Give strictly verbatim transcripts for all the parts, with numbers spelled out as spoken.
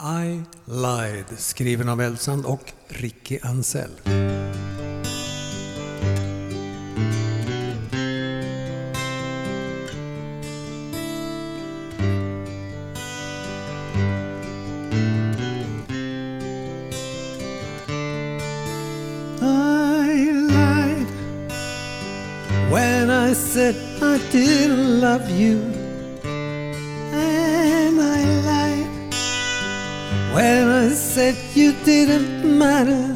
I Lied, skriven av Elsand och Ricky Ansell. I lied when I said I didn't love you, and I lied when I said you didn't matter.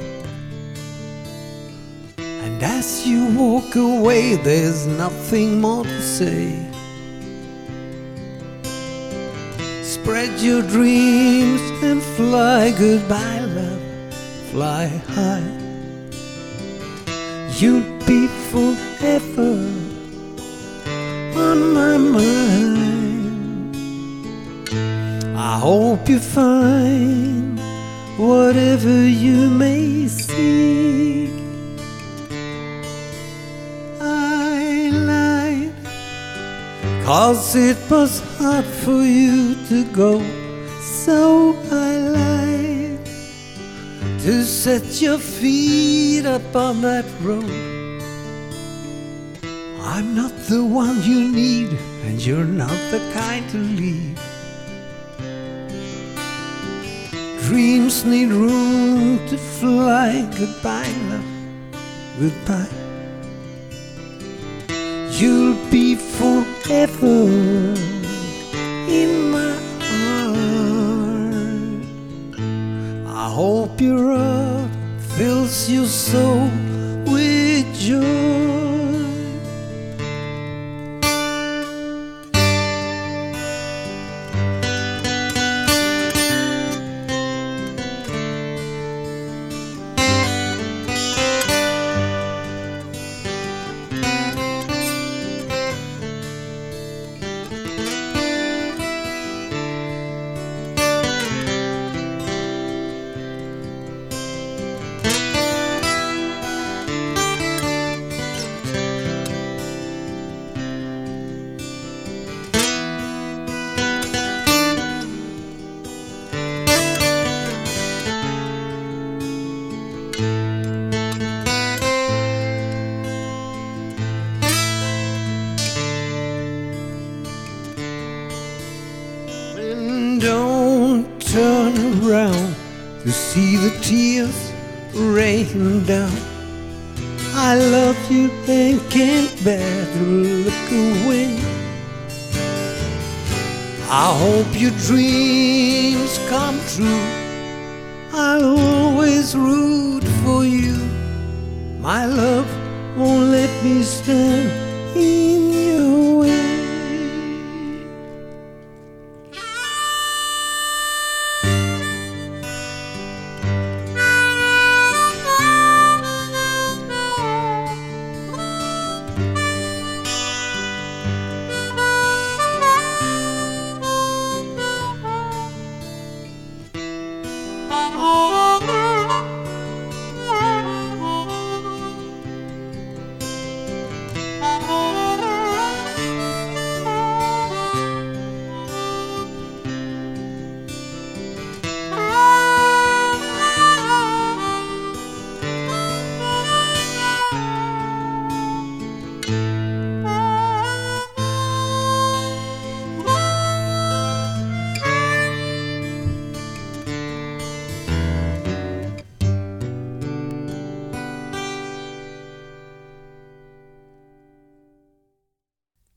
And as you walk away, there's nothing more to say. Spread your dreams and fly, goodbye love, fly high. You'll be forever on my mind. I hope you find whatever you may seek. I lied, 'cause it was hard for you to go, so I lied to set your feet up on that road. I'm not the one you need, and you're not the kind to leave. Dreams need room to fly, goodbye love, goodbye. You'll be forever in my heart. I hope your heart fills your soul with joy. Don't turn around to see the tears rain down. I love you and can't bear to look away. I hope your dreams come true. I'll always root for you. My love won't let me stand in your